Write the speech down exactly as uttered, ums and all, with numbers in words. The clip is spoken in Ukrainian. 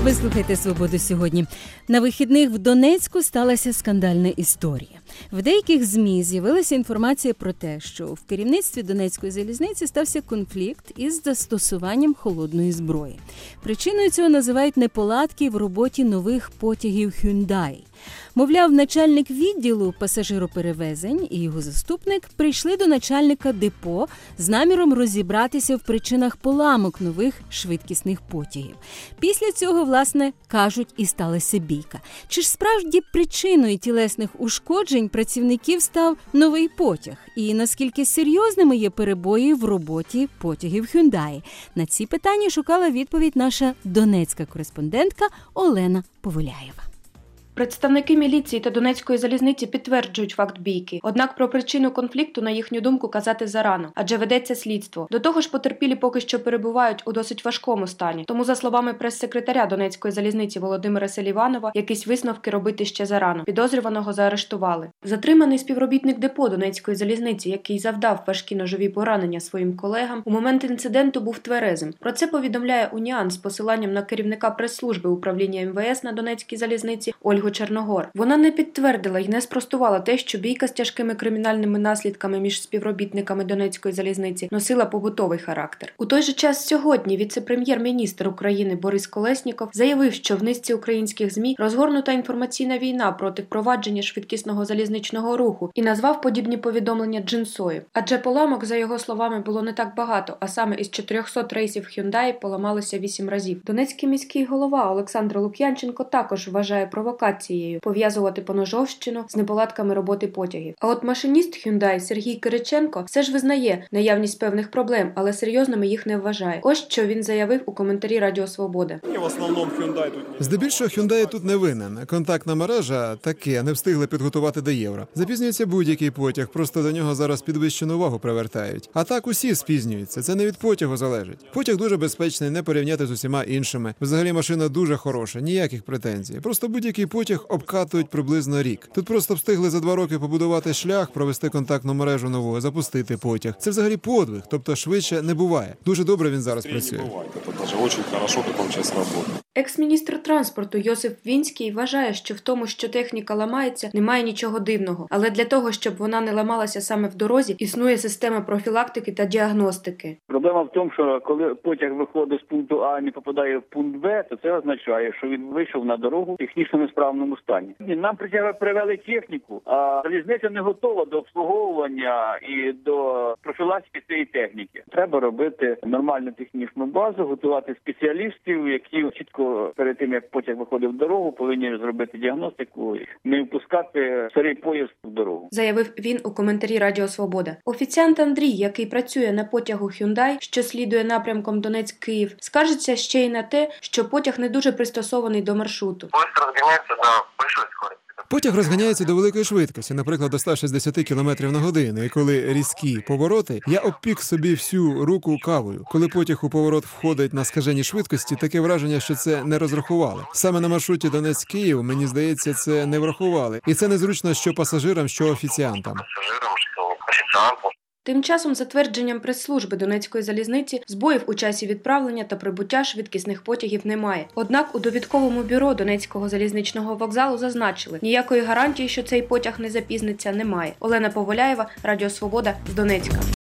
Ви слухаєте «Свободу сьогодні». На вихідних в Донецьку сталася скандальна історія. В деяких ЗМІ з'явилася інформація про те, що в керівництві Донецької залізниці стався конфлікт із застосуванням холодної зброї. Причиною цього називають неполадки в роботі нових потягів Hyundai. Мовляв, начальник відділу пасажироперевезень і його заступник прийшли до начальника депо з наміром розібратися в причинах поламок нових швидкісних потягів. Після цього, власне, кажуть, і сталася бійка. Чи ж справді причиною тілесних ушкоджень працівників став новий потяг? І наскільки серйозними є перебої в роботі потягів Hyundai? На ці питання шукала відповідь наша донецька кореспондентка Олена Поволяєва. Представники міліції та Донецької залізниці підтверджують факт бійки. Однак про причину конфлікту, на їхню думку, казати зарано, адже ведеться слідство. До того ж, потерпілі поки що перебувають у досить важкому стані. Тому, за словами прес-секретаря Донецької залізниці Володимира Селіванова, якісь висновки робити ще зарано. Підозрюваного заарештували. Затриманий співробітник депо Донецької залізниці, який завдав важкі ножові поранення своїм колегам, у момент інциденту був тверезим. Про це повідомляє Уніан з посиланням на керівника прес-служби управління ем ве ес на Донецькій залізниці Ольгу Черногор. Вона не підтвердила і не спростувала те, що бійка з тяжкими кримінальними наслідками між співробітниками Донецької залізниці носила побутовий характер. У той же час сьогодні віце-прем'єр-міністр України Борис Колесніков заявив, що в низці українських ЗМІ розгорнута інформаційна війна проти впровадження швидкісного залізничного руху і назвав подібні повідомлення джинсою. Адже поламок, за його словами, було не так багато, а саме із чотирьохсот рейсів Hyundai поламалося вісім разів. Донецький міський голова Олександр Лук'янченко також вважає провокацією пов'язувати поножовщину з неполадками роботи потягів. А от машиніст Hyundai Сергій Кириченко все ж визнає наявність певних проблем, але серйозними їх не вважає. Ось що він заявив у коментарі Радіо Свобода. В основному Hyundai тут. Здебільшого Hyundai тут не винен. Контактна мережа таке, не встигли підготувати до євро. Запізнюється будь-який потяг, просто до нього зараз підвищену увагу привертають. А так усі спізнюються, це не від потягу залежить. Потяг дуже безпечний, не порівняти з усіма іншими. Взагалі машина дуже хороша, ніяких претензій. Просто будь-який потяг обкатують приблизно рік. Тут просто встигли за два роки побудувати шлях, провести контактну мережу нову, запустити потяг. Це взагалі подвиг, тобто швидше не буває. Дуже добре він зараз працює. Це дуже хорошо, в такому часі роботи. Екс-міністр транспорту Йосип Вінський вважає, що в тому, що техніка ламається, немає нічого дивного. Але для того, щоб вона не ламалася саме в дорозі, існує система профілактики та діагностики. Проблема в тому, що коли потяг виходить з пункту А і не попадає в пункт Б, то це означає, що він вийшов на дорогу в технічно несправному стані. Нам привели техніку, а залізниця не готова до обслуговування і до профілактики цієї техніки. Треба робити нормальну технічну базу, готувати спеціалістів, які чітко перед тим, як потяг виходив в дорогу, повинні зробити діагностику, не впускати старий поїзд в дорогу. Заявив він у коментарі Радіо Свобода. Офіціант Андрій, який працює на потягу Hyundai, що слідує напрямком Донецьк-Київ, скаржиться ще й на те, що потяг не дуже пристосований до маршруту. Потяг розганяється до великої швидкості, наприклад, до ста шістдесят кілометрів на годину, і коли різкі повороти, я обпік собі всю руку кавою. Коли потяг у поворот входить на скажені швидкості, таке враження, що це не розрахували. Саме на маршруті Донецьк-Київ, мені здається, це не врахували. І це незручно що пасажирам, що офіціантам. Тим часом, за твердженням прес-служби Донецької залізниці, збоїв у часі відправлення та прибуття швидкісних потягів немає. Однак у довідковому бюро Донецького залізничного вокзалу зазначили, ніякої гарантії, що цей потяг не запізниться, немає. Олена Поволяєва, Радіо Свобода з Донецька.